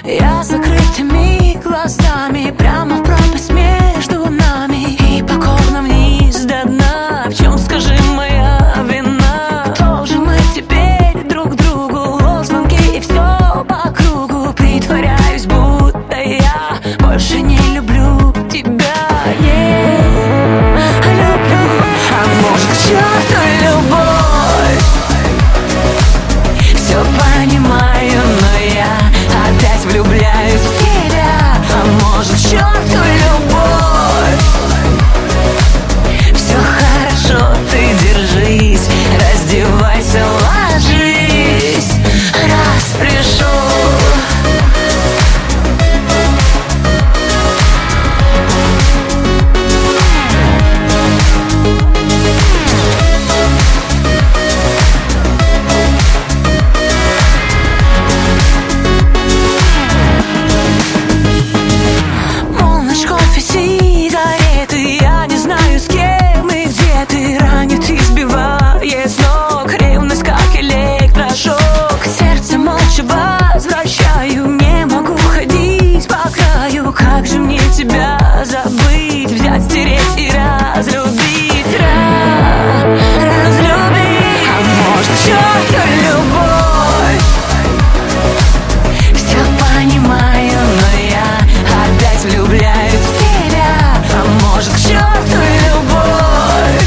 Я закрытыми глазами прямо в пропасть между нами, и покорно вниз до дна. В чем, скажи, моя вина? Кто же мы теперь друг другу? Ложь, звонки и все по кругу. Притворяюсь, будто я больше не люблю тебя. Люблю, а может к черту любовь? Все понимаю, но я опять влюбляюсь в тебя. А может к черту любовь? Все хорошо, ты держись, раздевайся, ложись, раз пришел. Полночь, кофе, сигареты, я не знаю, с кем и где ты. Ранит, избивает с ног ревность, как электрошок. Сердце молча возвращаю, не могу ходить по краю. Как же мне тебя забыть, взять, стереть и разлюбить, разлюбить. А может, к черту любовь? Все понимаю, но я опять влюбляюсь в тебя. А может, к черту любовь?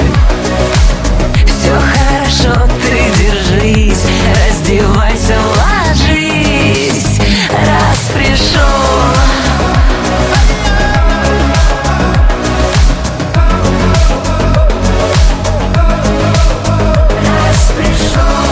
Все хорошо, ты держись, раздевайся, ложись, раз пришел. Раз пришел.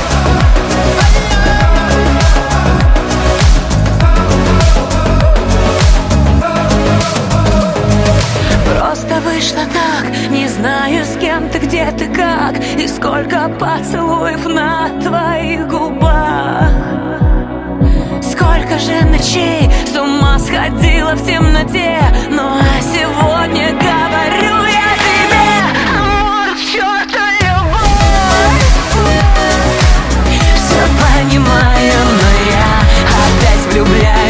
Просто вышло так, не знаю, с кем ты, где ты, как, и сколько поцелуев на твоих губах. Сколько же ночей с ума сходила в темноте. Ну а сегодня говорю я тебе, а может, к черту любовь? Все понимаю, но я опять влюбляюсь